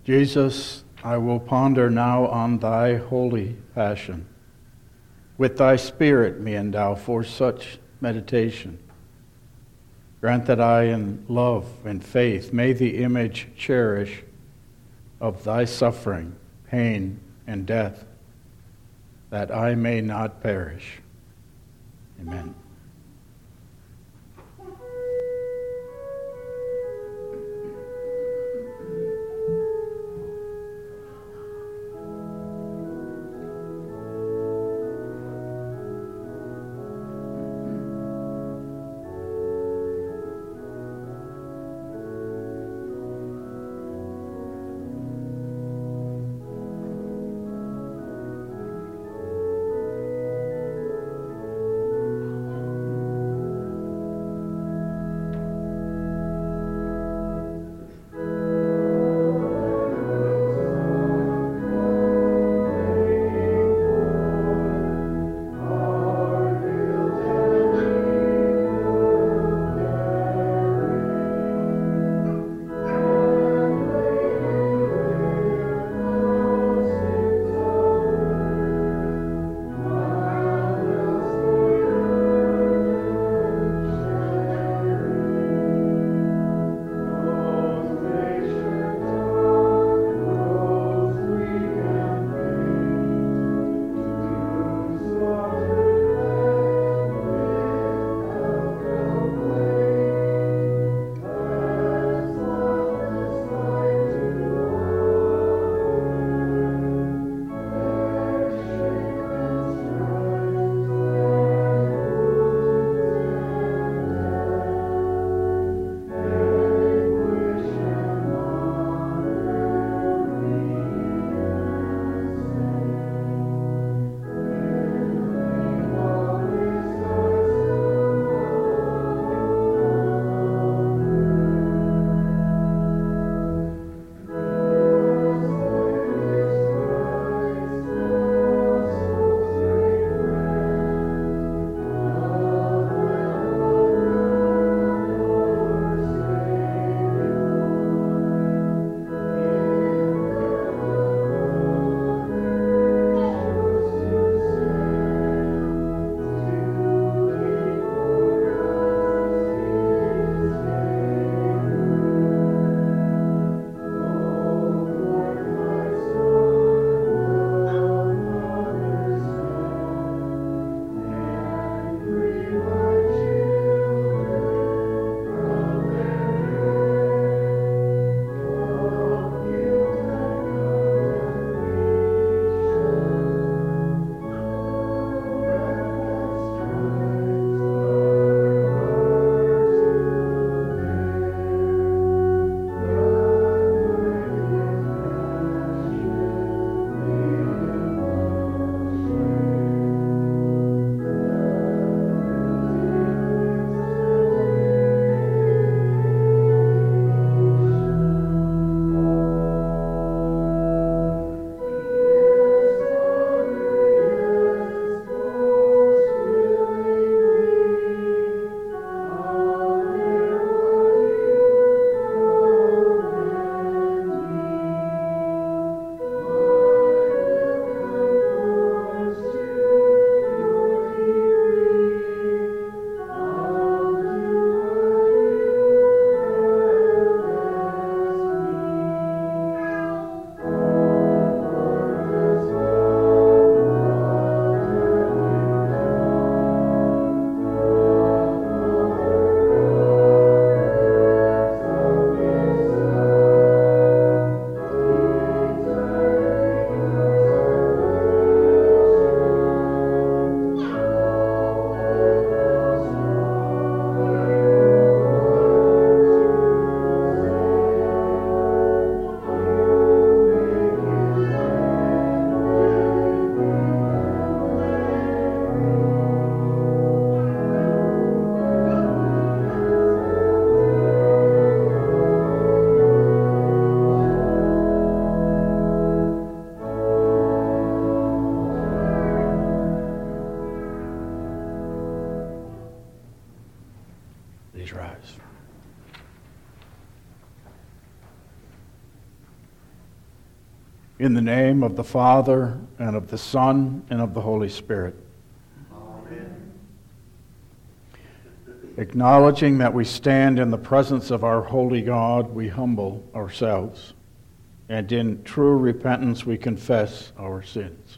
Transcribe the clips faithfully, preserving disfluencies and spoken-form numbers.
Jesus, I will ponder now on thy holy passion. With thy Spirit me endow for such meditation. Grant that I in love and faith may the image cherish of thy suffering, pain, and death, that I may not perish. Amen. Please rise. In the name of the Father, and of the Son, and of the Holy Spirit. Amen. Acknowledging that we stand in the presence of our holy God, we humble ourselves, and in true repentance we confess our sins.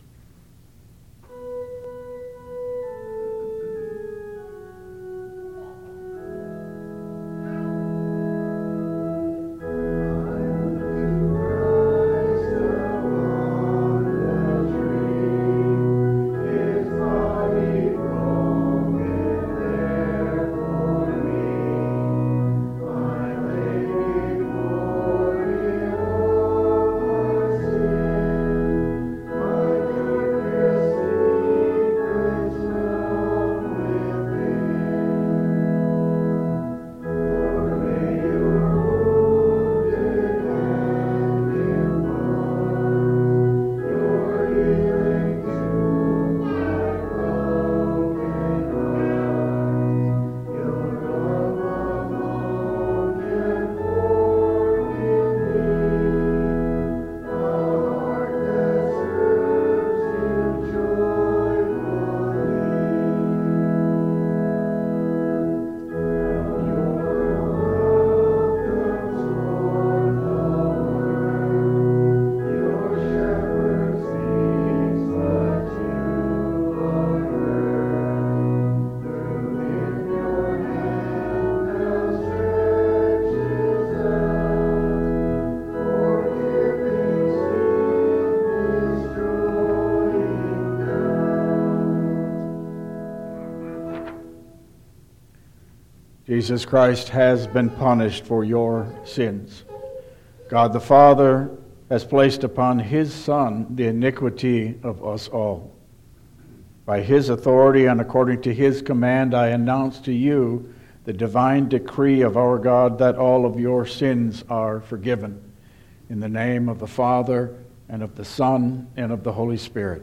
Jesus Christ has been punished for your sins. God the Father has placed upon his Son the iniquity of us all. By his authority and according to his command, I announce to you the divine decree of our God that all of your sins are forgiven. In the name of the Father, and of the Son, and of the Holy Spirit.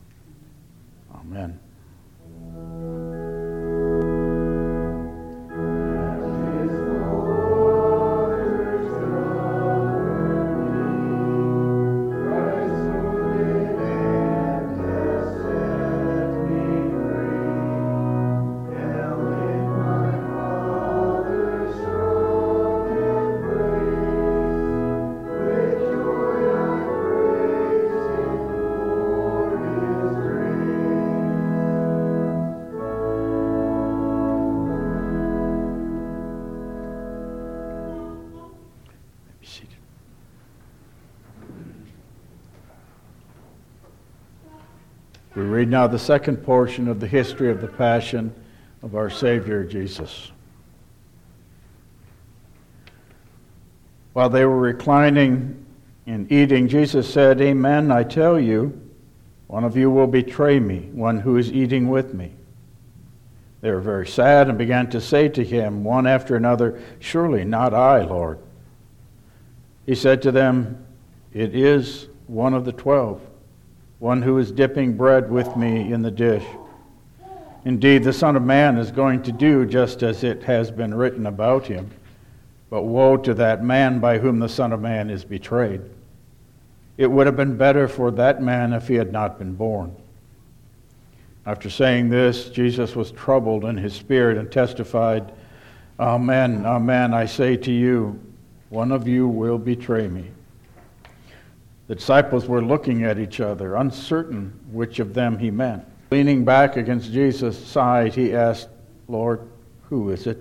Amen. We read now the second portion of the history of the Passion of our Savior Jesus. While they were reclining and eating, Jesus said, "Amen, I tell you, one of you will betray me, one who is eating with me." They were very sad and began to say to him, one after another, "Surely not I, Lord." He said to them, "It is one of the twelve, one who is dipping bread with me in the dish. Indeed, the Son of Man is going to do just as it has been written about him. But woe to that man by whom the Son of Man is betrayed. It would have been better for that man if he had not been born." After saying this, Jesus was troubled in his spirit and testified, "Amen, amen, I say to you, one of you will betray me." The disciples were looking at each other, uncertain which of them he meant. Leaning back against Jesus' side, he asked, "Lord, who is it?"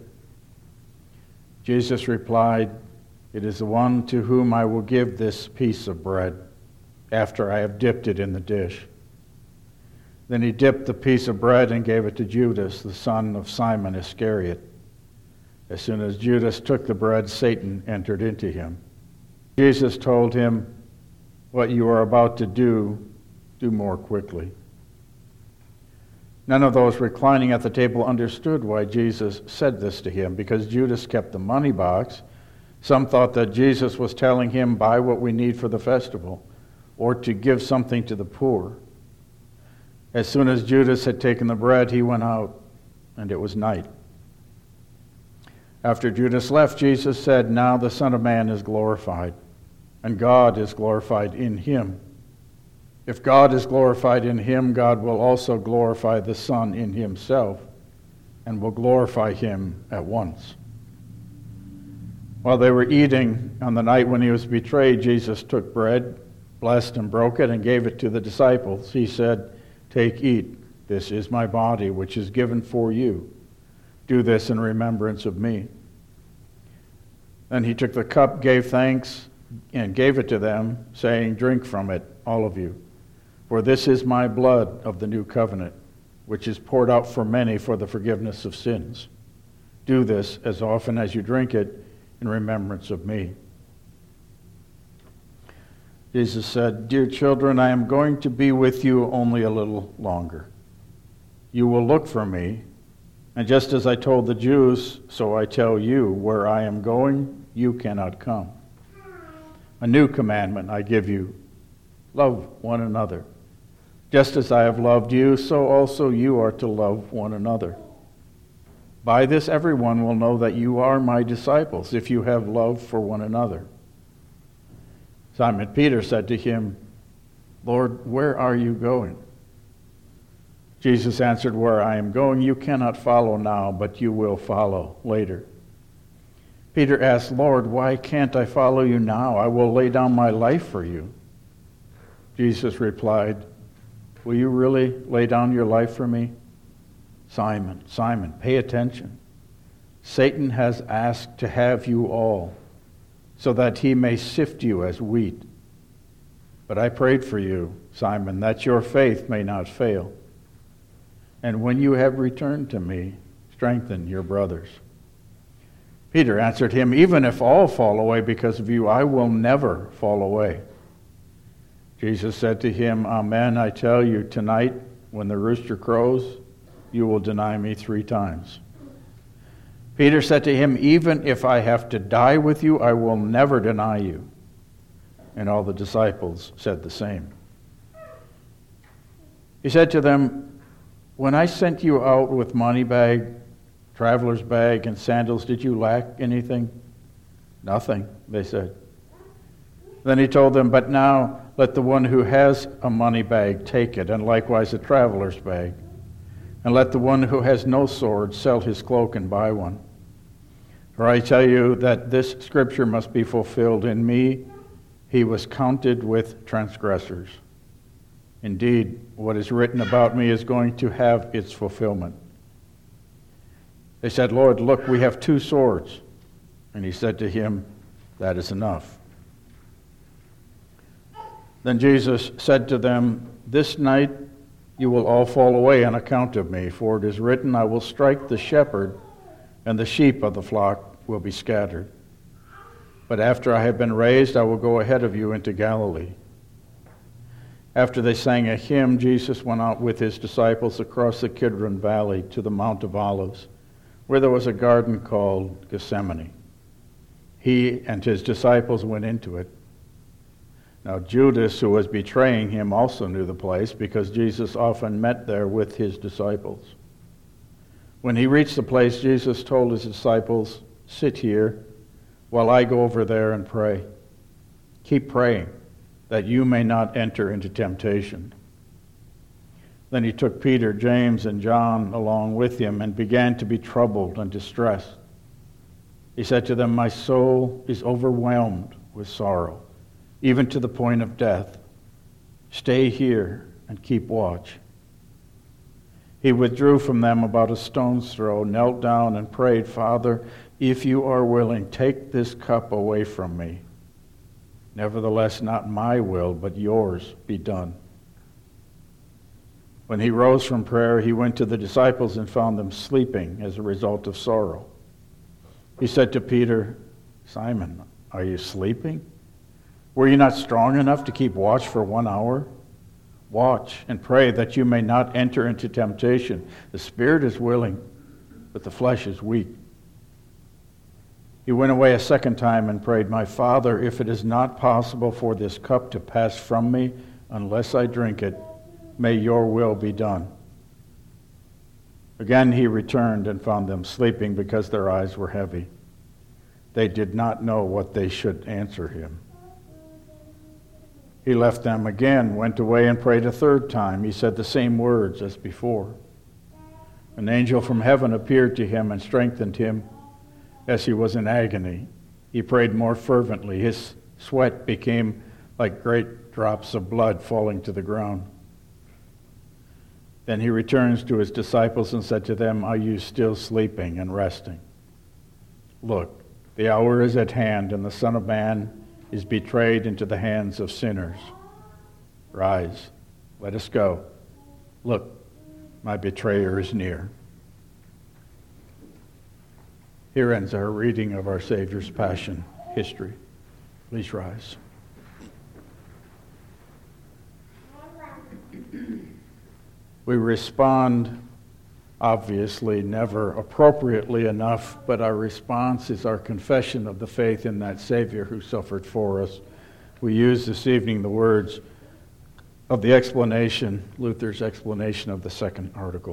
Jesus replied, "It is the one to whom I will give this piece of bread, after I have dipped it in the dish." Then he dipped the piece of bread and gave it to Judas, the son of Simon Iscariot. As soon as Judas took the bread, Satan entered into him. Jesus told him, "What you are about to do, do more quickly." None of those reclining at the table understood why Jesus said this to him, because Judas kept the money box. Some thought that Jesus was telling him, "Buy what we need for the festival," or to give something to the poor. As soon as Judas had taken the bread, he went out, and it was night. After Judas left, Jesus said, "Now the Son of Man is glorified, and God is glorified in him. If God is glorified in him, God will also glorify the Son in himself, and will glorify him at once." While they were eating on the night when he was betrayed, Jesus took bread, blessed and broke it, and gave it to the disciples. He said, "Take, eat. This is my body, which is given for you. Do this in remembrance of me." Then he took the cup, gave thanks, and gave it to them, saying, "Drink from it, all of you. For this is my blood of the new covenant, which is poured out for many for the forgiveness of sins. Do this as often as you drink it in remembrance of me." Jesus said, "Dear children, I am going to be with you only a little longer. You will look for me, and just as I told the Jews, so I tell you, where I am going, you cannot come. A new commandment I give you, love one another. Just as I have loved you, so also you are to love one another. By this everyone will know that you are my disciples, if you have love for one another." Simon Peter said to him, "Lord, where are you going?" Jesus answered, "Where I am going you cannot follow now, but you will follow later." Peter asked, "Lord, why can't I follow you now? I will lay down my life for you." Jesus replied, "Will you really lay down your life for me? Simon, Simon, pay attention. Satan has asked to have you all, so that he may sift you as wheat. But I prayed for you, Simon, that your faith may not fail. And when you have returned to me, strengthen your brothers." Peter answered him, "Even if all fall away because of you, I will never fall away." Jesus said to him, "Amen, I tell you, tonight, when the rooster crows, you will deny me three times." Peter said to him, "Even if I have to die with you, I will never deny you." And all the disciples said the same. He said to them, "When I sent you out with money bag, traveler's bag, and sandals, did you lack anything?" "Nothing," they said. Then he told them, "But now let the one who has a money bag take it, and likewise a traveler's bag. And let the one who has no sword sell his cloak and buy one. For I tell you that this scripture must be fulfilled in me. He was counted with transgressors. Indeed, what is written about me is going to have its fulfillment." They said, "Lord, look, we have two swords." And he said to him, "That is enough." Then Jesus said to them, "This night you will all fall away on account of me, for it is written, I will strike the shepherd, and the sheep of the flock will be scattered. But after I have been raised, I will go ahead of you into Galilee." After they sang a hymn, Jesus went out with his disciples across the Kidron Valley to the Mount of Olives, where there was a garden called Gethsemane. He and his disciples went into it. Now Judas, who was betraying him, also knew the place, because Jesus often met there with his disciples. When he reached the place, Jesus told his disciples, "Sit here while I go over there and pray. Keep praying, that you may not enter into temptation." Then he took Peter, James, and John along with him and began to be troubled and distressed. He said to them, "My soul is overwhelmed with sorrow, even to the point of death. Stay here and keep watch." He withdrew from them about a stone's throw, knelt down and prayed, "Father, if you are willing, take this cup away from me. Nevertheless, not my will, but yours be done." When he rose from prayer, he went to the disciples and found them sleeping as a result of sorrow. He said to Peter, "Simon, are you sleeping? Were you not strong enough to keep watch for one hour? Watch and pray that you may not enter into temptation. The spirit is willing, but the flesh is weak." He went away a second time and prayed, "My Father, if it is not possible for this cup to pass from me unless I drink it, may your will be done." Again he returned and found them sleeping because their eyes were heavy. They did not know what they should answer him. He left them again, went away and prayed a third time. He said the same words as before. An angel from heaven appeared to him and strengthened him as he was in agony. He prayed more fervently. His sweat became like great drops of blood falling to the ground. Then he returns to his disciples and said to them, "Are you still sleeping and resting? Look, the hour is at hand, and the Son of Man is betrayed into the hands of sinners. Rise, let us go. Look, my betrayer is near." Here ends our reading of our Savior's Passion history. Please rise. We respond, obviously, never appropriately enough, but our response is our confession of the faith in that Savior who suffered for us. We use this evening the words of the explanation, Luther's explanation of the second article.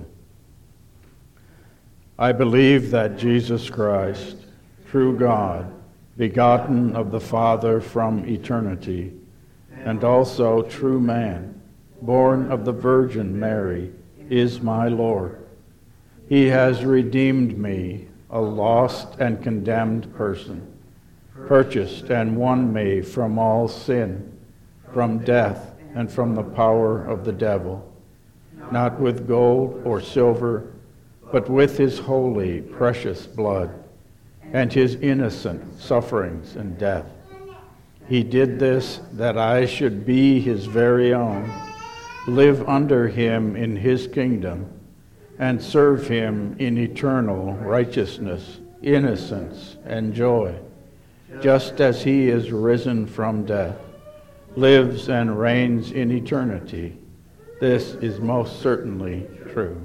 I believe that Jesus Christ, true God, begotten of the Father from eternity, and also true man, born of the Virgin Mary, is my Lord. He has redeemed me, a lost and condemned person, purchased and won me from all sin, from death, and from the power of the devil, not with gold or silver, but with his holy, precious blood, and his innocent sufferings and death. He did this that I should be his very own, live under him in his kingdom, and serve him in eternal righteousness, innocence, and joy, just as he is risen from death, lives and reigns in eternity. This is most certainly true.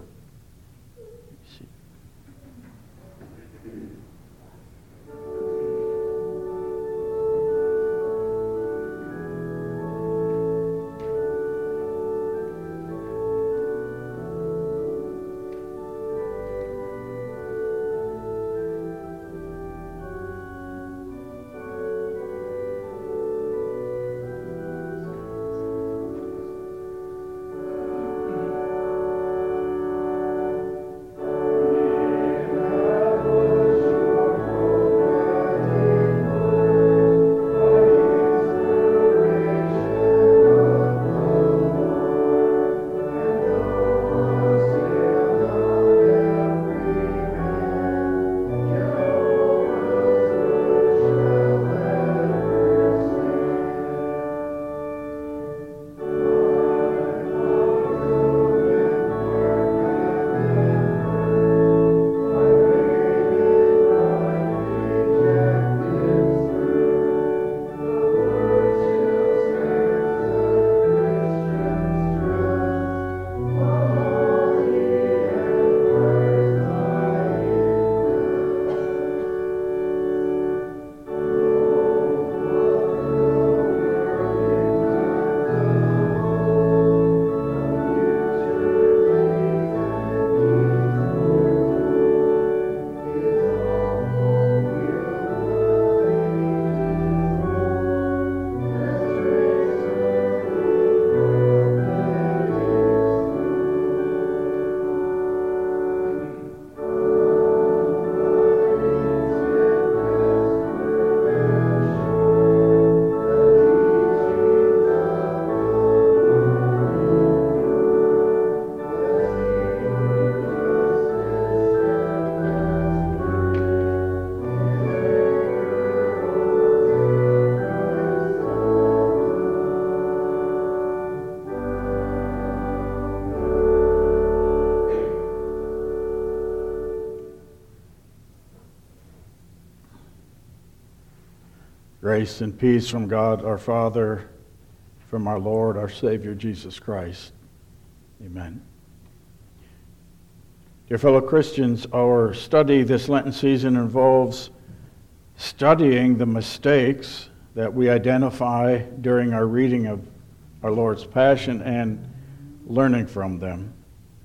Grace and peace from God our Father, from our Lord, our Savior, Jesus Christ. Amen. Dear fellow Christians, our study this Lenten season involves studying the mistakes that we identify during our reading of our Lord's Passion and learning from them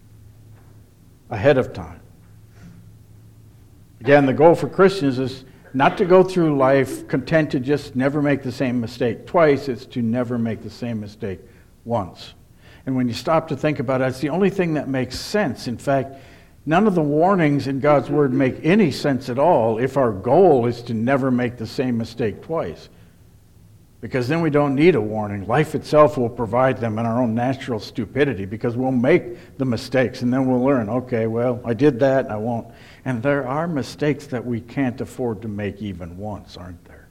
ahead of time. Again, the goal for Christians is Not to go through life content to just never make the same mistake twice, it's to never make the same mistake once. And when you stop to think about it, it's the only thing that makes sense. In fact, none of the warnings in God's Word make any sense at all if our goal is to never make the same mistake twice. Because then we don't need a warning. Life itself will provide them in our own natural stupidity, because we'll make the mistakes and then we'll learn, okay, well, I did that, I won't. And there are mistakes that we can't afford to make even once, aren't there?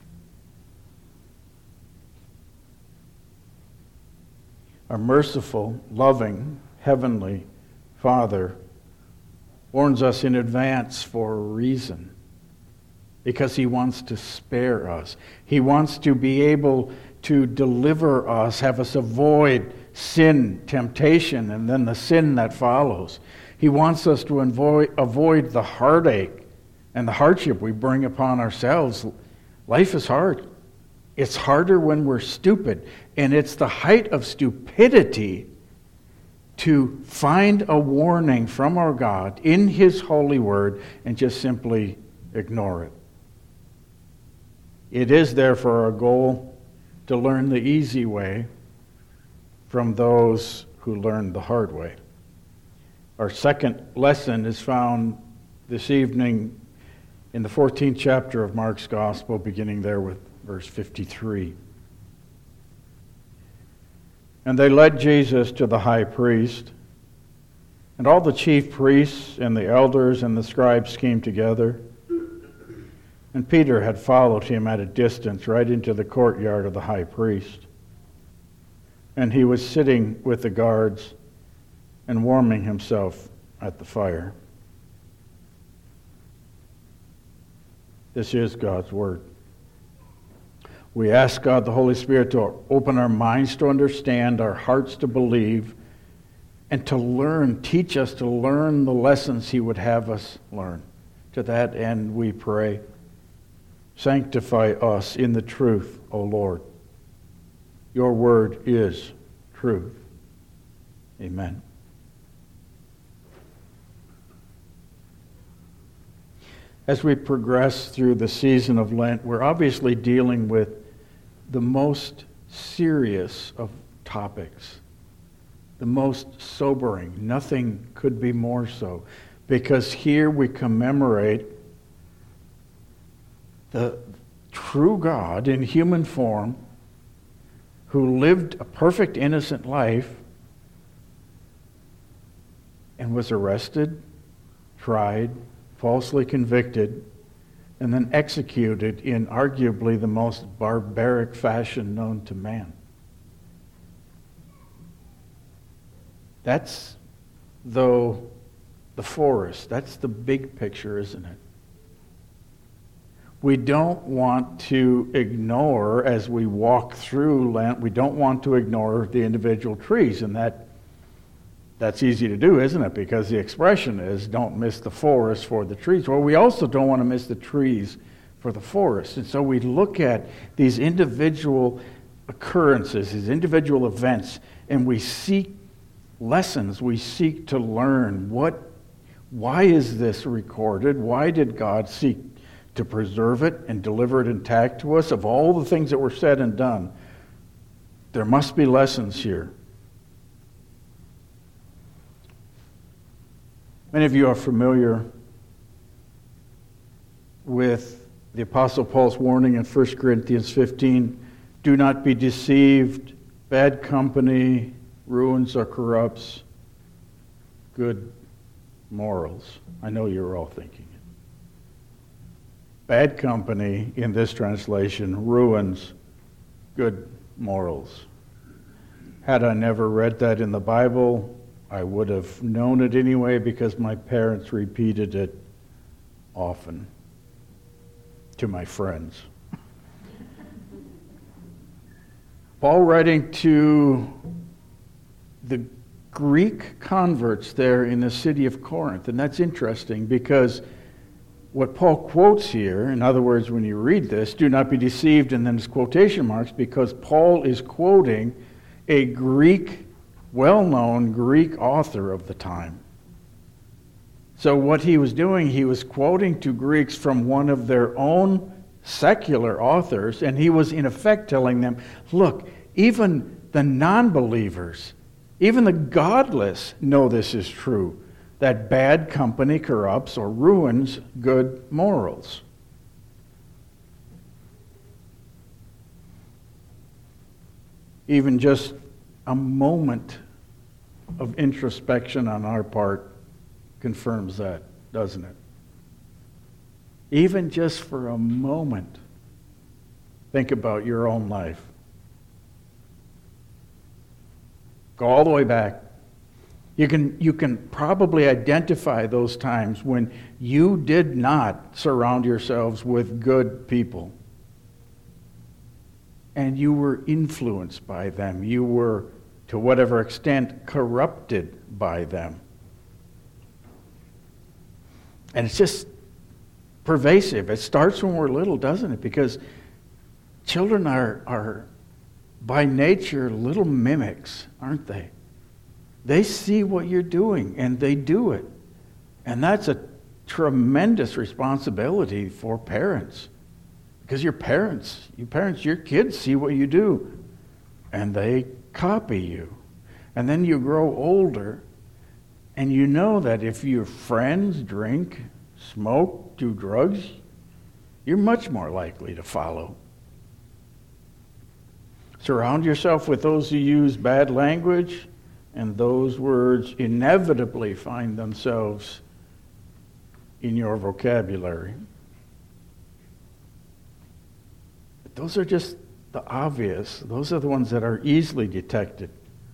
Our merciful, loving, heavenly Father warns us in advance for a reason. Because he wants to spare us. He wants to be able to deliver us, have us avoid sin, temptation, and then the sin that follows. He wants us to avoid, avoid the heartache and the hardship we bring upon ourselves. Life is hard. It's harder when we're stupid. And it's the height of stupidity to find a warning from our God in His holy word and just simply ignore it. It is therefore our goal to learn the easy way from those who learned the hard way. Our second lesson is found this evening in the fourteenth chapter of Mark's Gospel, beginning there with verse fifty-three. And they led Jesus to the high priest, and all the chief priests and the elders and the scribes came together. And Peter had followed him at a distance right into the courtyard of the high priest. And he was sitting with the guards and warming himself at the fire. This is God's word. We ask God the Holy Spirit to open our minds to understand, our hearts to believe, and to learn, teach us to learn the lessons He would have us learn. To that end we pray. Sanctify us in the truth, O Lord. Your word is truth. Amen. As we progress through the season of Lent, we're obviously dealing with the most serious of topics, the most sobering. Nothing could be more so, because here we commemorate the true God in human form, who lived a perfect, innocent life and was arrested, tried, falsely convicted, and then executed in arguably the most barbaric fashion known to man. That's, though, the forest. That's the big picture, isn't it? We don't want to ignore, as we walk through Lent, we don't want to ignore the individual trees. And that that's easy to do, isn't it? Because the expression is, don't miss the forest for the trees. Well, we also don't want to miss the trees for the forest. And so we look at these individual occurrences, these individual events, and we seek lessons. We seek to learn what, why is this recorded? Why did God seek to preserve it and deliver it intact to us? Of all the things that were said and done, there must be lessons here. Many of you are familiar with the Apostle Paul's warning in First Corinthians fifteen, do not be deceived, bad company ruins or corrupts good morals. I know you're all thinking it. Bad company, in this translation, ruins good morals. Had I never read that in the Bible, I would have known it anyway, because my parents repeated it often to my friends. Paul, writing to the Greek converts there in the city of Corinth, and that's interesting because what Paul quotes here, in other words, when you read this, do not be deceived, and then it's quotation marks, because Paul is quoting a Greek, well-known Greek author of the time. So what he was doing, he was quoting to Greeks from one of their own secular authors, and he was in effect telling them, look, even the non-believers, even the godless know this is true, that bad company corrupts or ruins good morals. Even just a moment of introspection on our part confirms that, doesn't it? Even just for a moment, think about your own life. Go all the way back. You can, you can probably identify those times when you did not surround yourselves with good people. And you were influenced by them. You were, to whatever extent, corrupted by them. And it's just pervasive. It starts when we're little, doesn't it? Because children are, are by nature little mimics, aren't they? They see what you're doing, and they do it. And that's a tremendous responsibility for parents. Because your parents, your parents, your kids see what you do, and they copy you. And then you grow older, and you know that if your friends drink, smoke, do drugs, you're much more likely to follow. Surround yourself with those who use bad language, and those words inevitably find themselves in your vocabulary. But those are just the obvious. Those are the ones that are easily detected.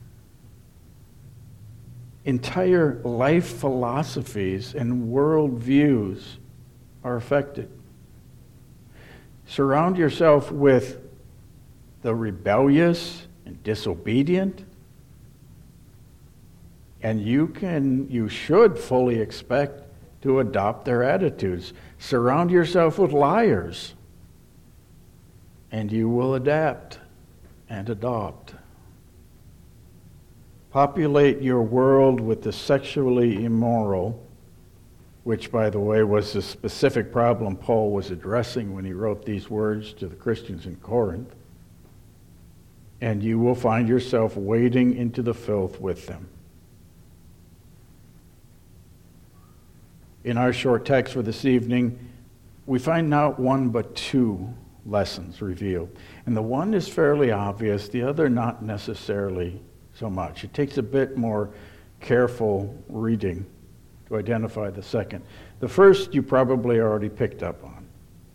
Entire life philosophies and worldviews are affected. Surround yourself with the rebellious and disobedient, and you can, you should fully expect to adopt their attitudes. Surround yourself with liars, and you will adapt and adopt. Populate your world with the sexually immoral, which, by the way, was the specific problem Paul was addressing when he wrote these words to the Christians in Corinth, and you will find yourself wading into the filth with them. In our short text for this evening, we find not one but two lessons revealed. And the one is fairly obvious, the other not necessarily so much. It takes a bit more careful reading to identify the second. The first you probably already picked up on.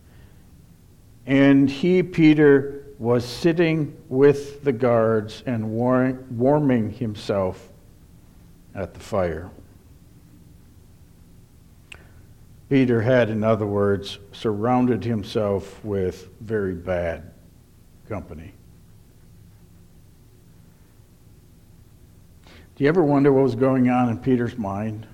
And he, Peter, was sitting with the guards and war- warming himself at the fire. Peter had, in other words, surrounded himself with very bad company. Do you ever wonder what was going on in Peter's mind?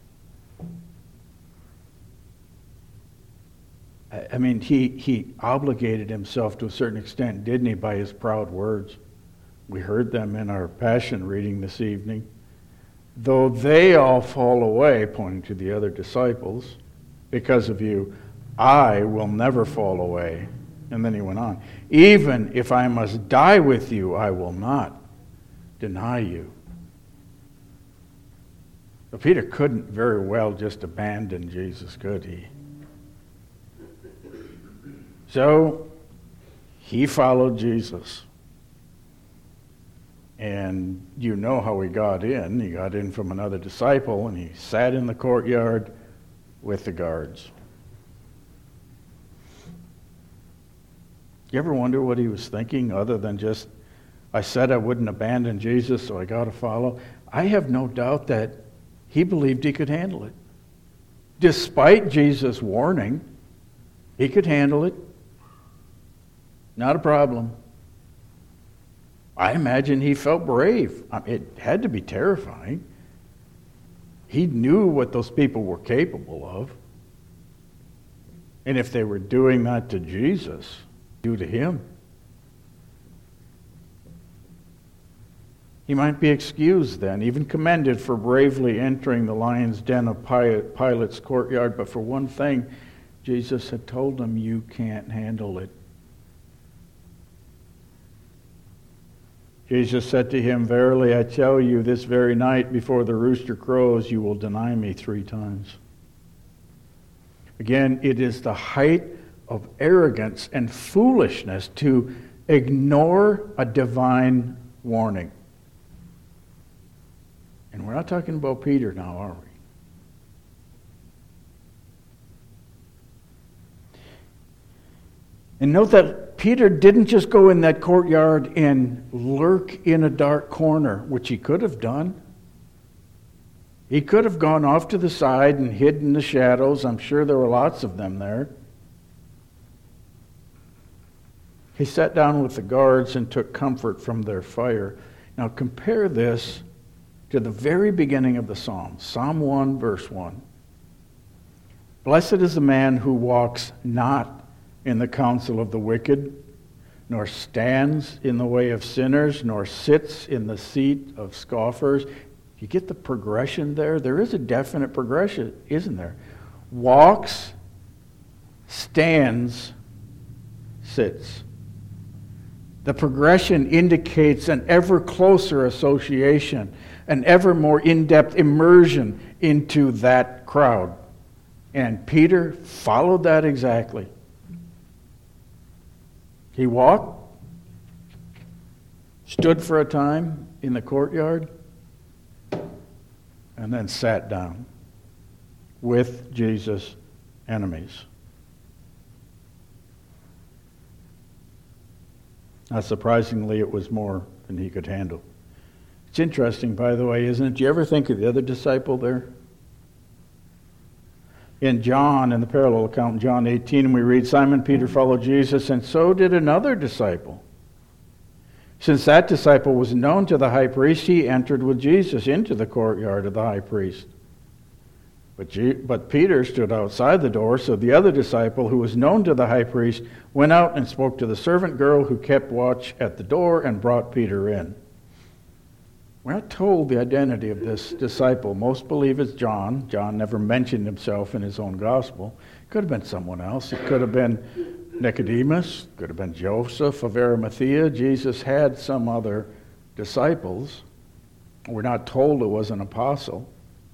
I mean, he, he obligated himself to a certain extent, didn't he, by his proud words? We heard them in our Passion reading this evening. Though they all fall away, pointing to the other disciples, because of you, I will never fall away. And then he went on. Even if I must die with you, I will not deny you. But Peter couldn't very well just abandon Jesus, could he? So he followed Jesus. And you know how he got in. He got in from another disciple, and he sat in the courtyard with the guards. You ever wonder what he was thinking other than just, I said I wouldn't abandon Jesus, so I got to follow? I have no doubt that he believed he could handle it. Despite Jesus' warning, he could handle it. Not a problem. I imagine he felt brave. I mean, it had to be terrifying. He knew what those people were capable of. And if they were doing that to Jesus, do to him. He might be excused then, even commended for bravely entering the lion's den of Pilate's courtyard. But for one thing, Jesus had told him, you can't handle it. Jesus said to him, verily I tell you, this very night before the rooster crows, you will deny me three times. Again, it is the height of arrogance and foolishness to ignore a divine warning. And we're not talking about Peter now, are we? And note that Peter didn't just go in that courtyard and lurk in a dark corner, which he could have done. He could have gone off to the side and hid in the shadows. I'm sure there were lots of them there. He sat down with the guards and took comfort from their fire. Now compare this to the very beginning of the Psalm, Psalm one, verse one. Blessed is the man who walks not in the counsel of the wicked, nor stands in the way of sinners, nor sits in the seat of scoffers. You get the progression there? There is a definite progression, isn't there? Walks, stands, sits. The progression indicates an ever closer association, an ever more in-depth immersion into that crowd. And Peter followed that exactly. He walked, stood for a time in the courtyard, and then sat down with Jesus' enemies. Not surprisingly, it was more than he could handle. It's interesting, by the way, isn't it? Do you ever think of the other disciple there? In John, in the parallel account, in John eighteen, we read, Simon Peter followed Jesus, and so did another disciple. Since that disciple was known to the high priest, he entered with Jesus into the courtyard of the high priest. But, G- but Peter stood outside the door, so the other disciple, who was known to the high priest, went out and spoke to the servant girl who kept watch at the door and brought Peter in. We're not told the identity of this disciple. Most believe it's John. John never mentioned himself in his own gospel. It could have been someone else. It could have been Nicodemus. It could have been Joseph of Arimathea. Jesus had some other disciples. We're not told it was an apostle.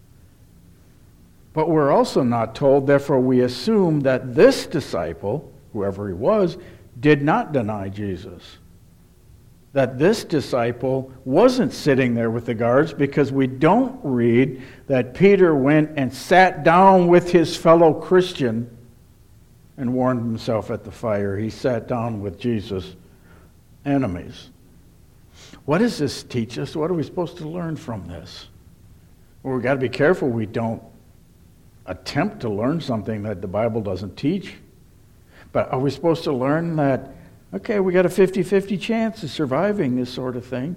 But we're also not told, therefore we assume that this disciple, whoever he was, did not deny Jesus. That this disciple wasn't sitting there with the guards, because we don't read that Peter went and sat down with his fellow Christian and warmed himself at the fire. He sat down with Jesus' enemies. What does this teach us? What are we supposed to learn from this? Well, we've got to be careful we don't attempt to learn something that the Bible doesn't teach. But are we supposed to learn that, okay, we got a fifty-fifty chance of surviving this sort of thing?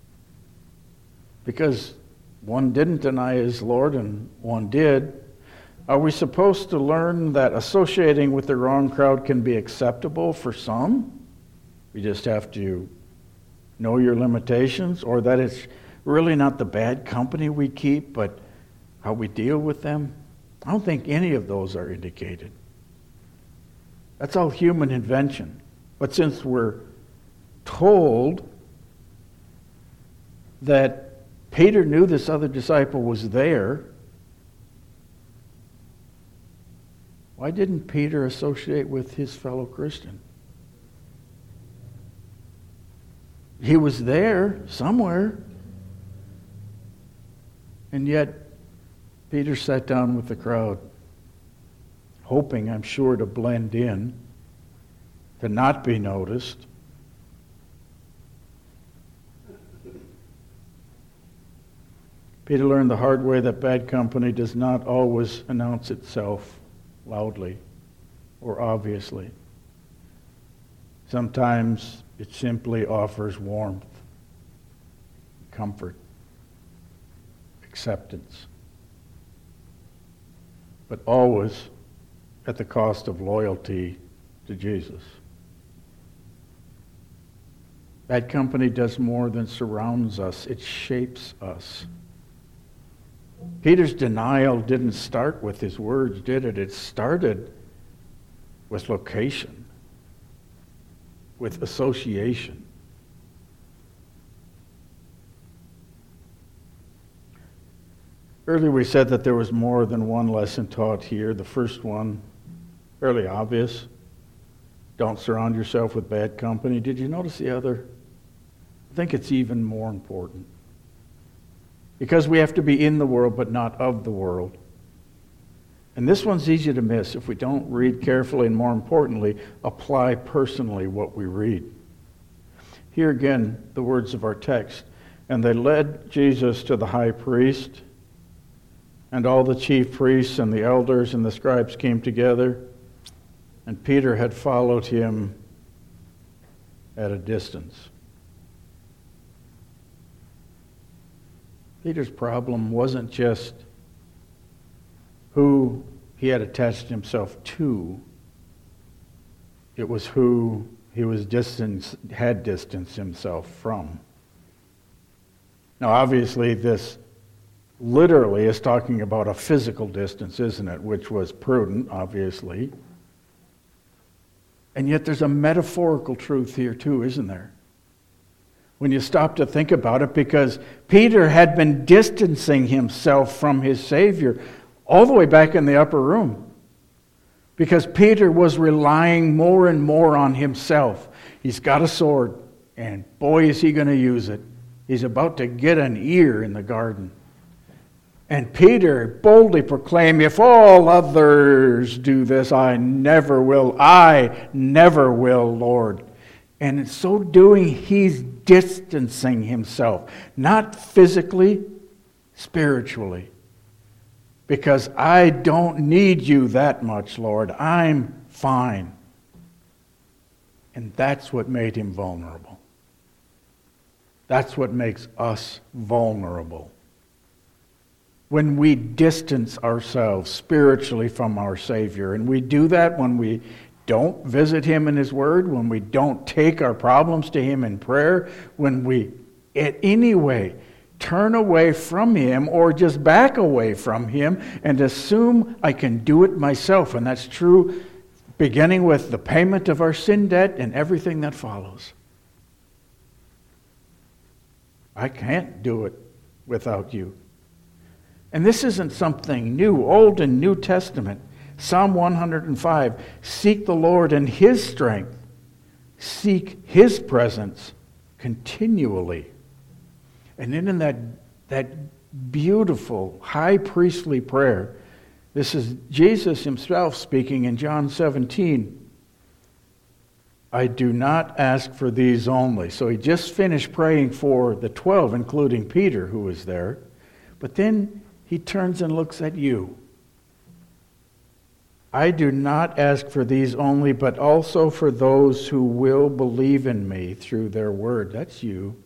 Because one didn't deny his Lord and one did. Are we supposed to learn that associating with the wrong crowd can be acceptable for some? We just have to know your limitations, or that it's really not the bad company we keep, but how we deal with them? I don't think any of those are indicated. That's all human invention. But since we're told that Peter knew this other disciple was there, why didn't Peter associate with his fellow Christian? He was there somewhere. And yet, Peter sat down with the crowd, hoping, I'm sure, to blend in, to not be noticed. Peter learned the hard way that bad company does not always announce itself loudly or obviously. Sometimes it simply offers warmth, comfort, acceptance, but always at the cost of loyalty to Jesus. Bad company does more than surrounds us, it shapes us. Peter's denial didn't start with his words, did it? It started with location, with association. Earlier we said that there was more than one lesson taught here. The first one, fairly obvious. Don't surround yourself with bad company. Did you notice the other? I think it's even more important. Because we have to be in the world, but not of the world. And this one's easy to miss if we don't read carefully and, more importantly, apply personally what we read. Here again, the words of our text. And they led Jesus to the high priest, and all the chief priests and the elders and the scribes came together, and Peter had followed him at a distance. Peter's problem wasn't just who he had attached himself to. It was who he was distance, had distanced himself from. Now, obviously, this literally is talking about a physical distance, isn't it? Which was prudent, obviously. And yet there's a metaphorical truth here too, isn't there? When you stop to think about it, because Peter had been distancing himself from his Savior all the way back in the upper room. Because Peter was relying more and more on himself. He's got a sword, and boy is he going to use it. He's about to get an ear in the garden. And Peter boldly proclaimed, if all others do this, I never will. I never will, Lord. And in so doing, he's distancing himself. Not physically, spiritually. Because I don't need you that much, Lord. I'm fine. And that's what made him vulnerable. That's what makes us vulnerable. When we distance ourselves spiritually from our Savior. And we do that when we don't visit Him in His Word, when we don't take our problems to Him in prayer, when we, in any way, turn away from Him or just back away from Him and assume I can do it myself. And that's true beginning with the payment of our sin debt and everything that follows. I can't do it without you. And this isn't something new, Old and New Testament. Psalm one hundred five, seek the Lord in His strength. Seek His presence continually. And then in that, that beautiful high priestly prayer, this is Jesus Himself speaking in John seventeen. I do not ask for these only. So He just finished praying for the twelve, including Peter, who was there. But then He turns and looks at you. I do not ask for these only, but also for those who will believe in me through their word. That's you.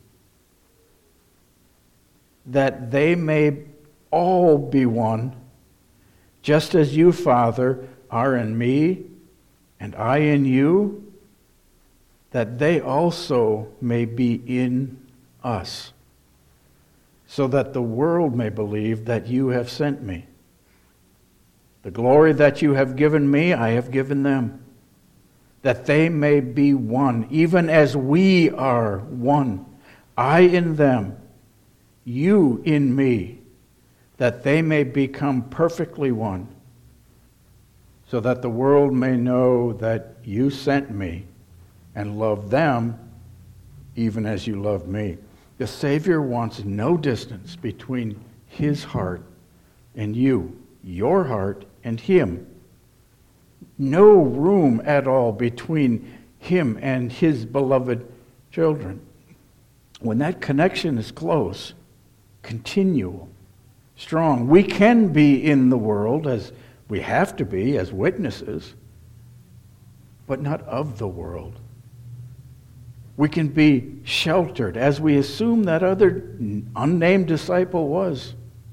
That they may all be one, just as you, Father, are in me, and I in you, that they also may be in us, so that the world may believe that you have sent me. The glory that you have given me, I have given them, that they may be one, even as we are one. I in them, you in me, that they may become perfectly one, so that the world may know that you sent me and love them even as you loved me. The Savior wants no distance between His heart and you, your heart and Him. No room at all between Him and His beloved children. When that connection is close, continual, strong, we can be in the world as we have to be as witnesses, but not of the world. We can be sheltered as we assume that other unnamed disciple was.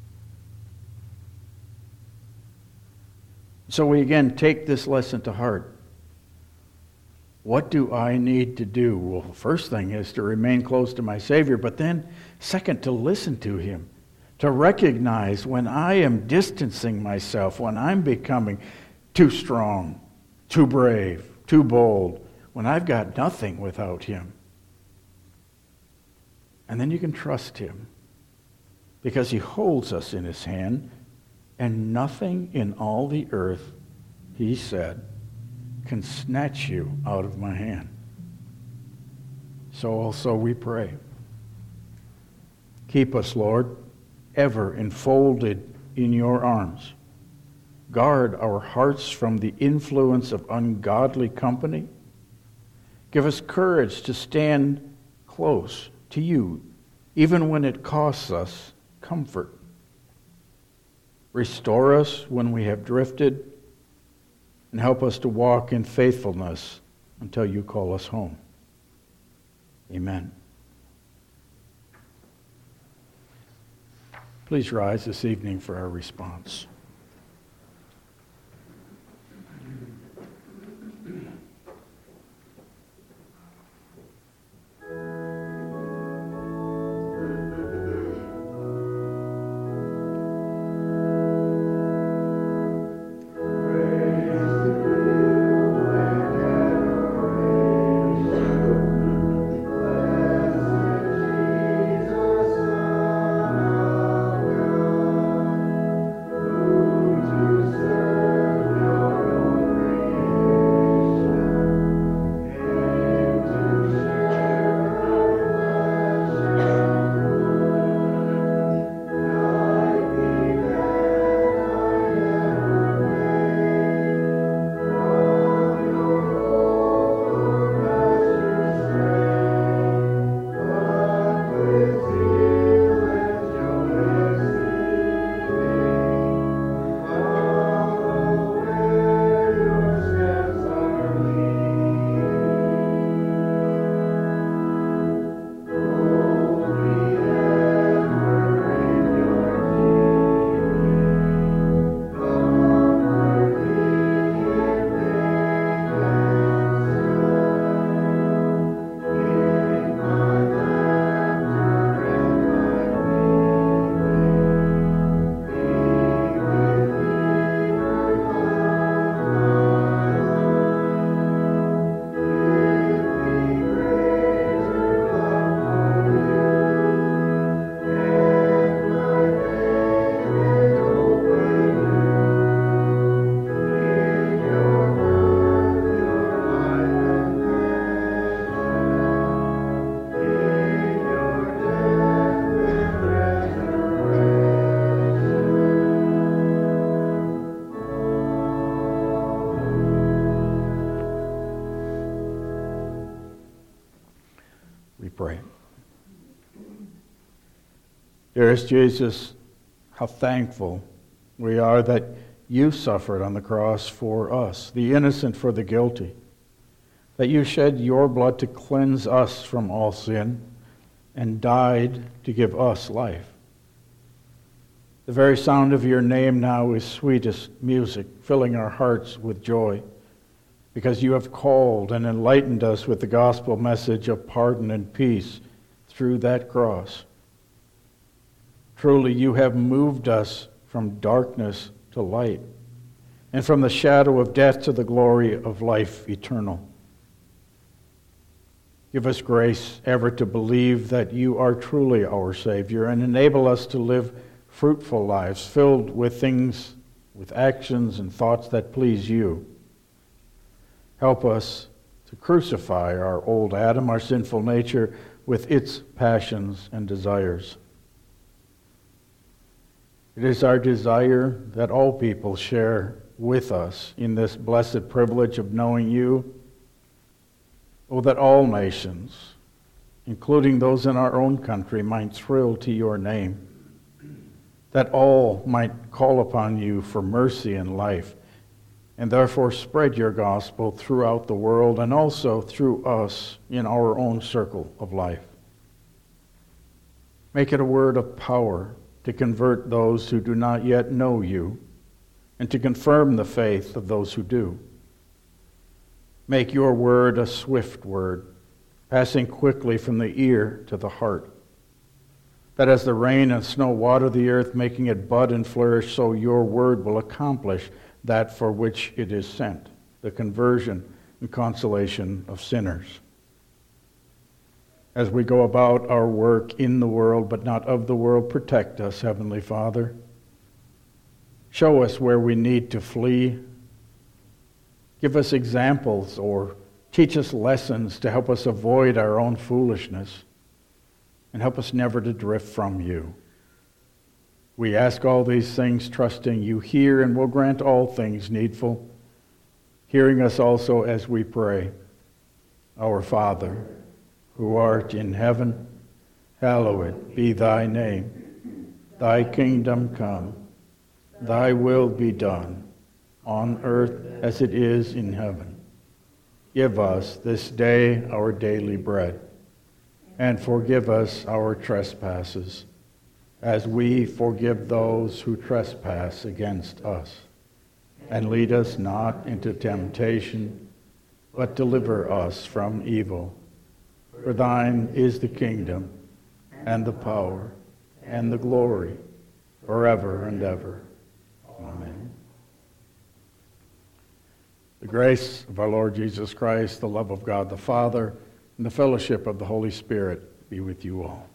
So we again take this lesson to heart. What do I need to do? Well, the first thing is to remain close to my Savior, but then second, to listen to Him, to recognize when I am distancing myself, when I'm becoming too strong, too brave, too bold, when I've got nothing without him. And then you can trust him because he holds us in his hand, and nothing in all the earth, he said, can snatch you out of my hand. So also we pray. Keep us, Lord, ever enfolded in your arms. Guard our hearts from the influence of ungodly company. Give us courage to stand close to you, even when it costs us comfort. Restore us when we have drifted, and help us to walk in faithfulness until you call us home. Amen. Please rise this evening for our response. Pray. Dearest Jesus, how thankful we are that you suffered on the cross for us, the innocent for the guilty, that you shed your blood to cleanse us from all sin and died to give us life. The very sound of your name now is sweetest music, filling our hearts with joy, because you have called and enlightened us with the gospel message of pardon and peace through that cross. Truly, you have moved us from darkness to light, and from the shadow of death to the glory of life eternal. Give us grace ever to believe that you are truly our Savior, and enable us to live fruitful lives filled with things, with actions and thoughts that please you. Help us to crucify our old Adam, our sinful nature, with its passions and desires. It is our desire that all people share with us in this blessed privilege of knowing you. Oh, that all nations, including those in our own country, might thrill to your name. That all might call upon you for mercy and life, and therefore spread your gospel throughout the world and also through us in our own circle of life. Make it a word of power to convert those who do not yet know you and to confirm the faith of those who do. Make your word a swift word, passing quickly from the ear to the heart. That as the rain and snow water the earth, making it bud and flourish, so your word will accomplish that for which it is sent. the conversion and consolation of sinners. As we go about our work in the world, but not of the world, protect us, Heavenly Father. Show us where we need to flee. Give us examples or teach us lessons to help us avoid our own foolishness and help us never to drift from you. We ask all these things, trusting you hear and will grant all things needful, hearing us also as we pray. Our Father, who art in heaven, hallowed be thy name. Thy kingdom come, thy will be done, on earth as it is in heaven. Give us this day our daily bread, and forgive us our trespasses, as we forgive those who trespass against us. And lead us not into temptation, but deliver us from evil. For thine is the kingdom, and the power, and the glory, forever and ever. Amen. The grace of our Lord Jesus Christ, the love of God the Father, and the fellowship of the Holy Spirit be with you all.